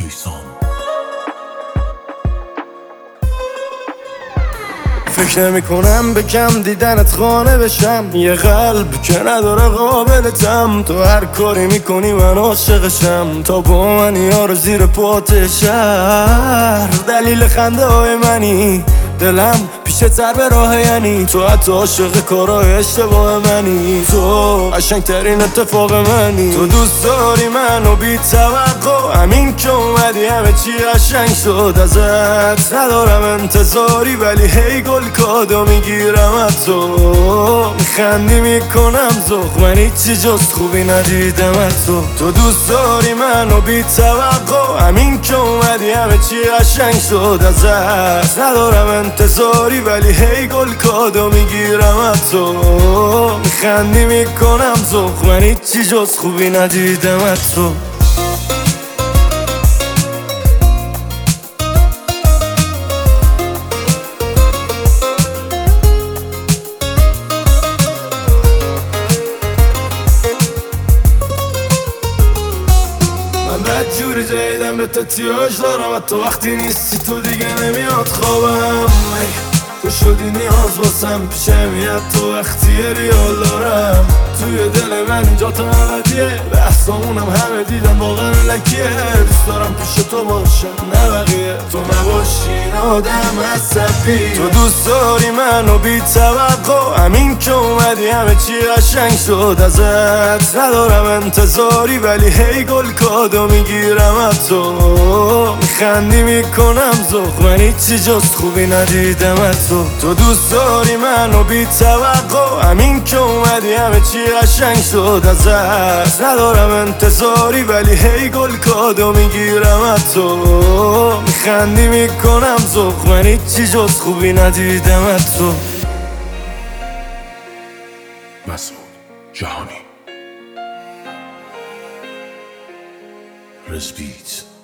فکر نمی کنم به کم دیدنت خانه بشم، یه قلب که نداره قابلتم. تو هر کاری میکنی من عاشقشم، تا با من یارو زیر پات شهر. دلیل خنده های منی، دلم پیشه تر به راه، یعنی تو حتی عاشق کارای اشتباه منی. تو قشنگ ترین اتفاق منی. تو دوست داری منو بی توقع، همین که اومدی همه چی قشنگ شد ازت. ندارم انتظاری ولی هی گل کادو میگیرم از تو. میخندی میکنم ذوق، من هیچی جز خوبی ندیدم از تو. تو دوست داری منو بی توقع، همین که اومدی همه چی قشنگ شد ازت. ندارم انتظاری ولی هی گل کادو میگیرم از تو. میخندی میکنم ذوق، من هیچی جز خوبی ندیدم از تو. جوری جایدم به تتیاج دارم، حتی وقتی نیستی تو دیگه نمیاد خوابم. تو شدی نیاز باسم، پیشم میاد تو وقتی ریال دارم. توی دل من اینجا تا ابدیه، بحثامونم همه دیدن واقعا لکیه. دوست دارم پیش تو باشم نه بقیه، تو نباشی این آدم عصبی. تو دوست داری منو بی توقع، همین که اومدی همه چی قشنگ شد ازت. ندارم انتظاری ولی هی گل کادو میگیرم از تو. میخندی میکنم ذوق، من هیچی جز خوبی ندیدم از تو. تو دوست داری منو بی توقع، همین که اومدی همه چی قشنگ شد ازت. ندارم انتظاری ولی هی گل کادو میگیرم از تو. میخندی میکنم ذوق، من هیچی جز خوبی ندیدم از تو. مسعود جهانی رزبیت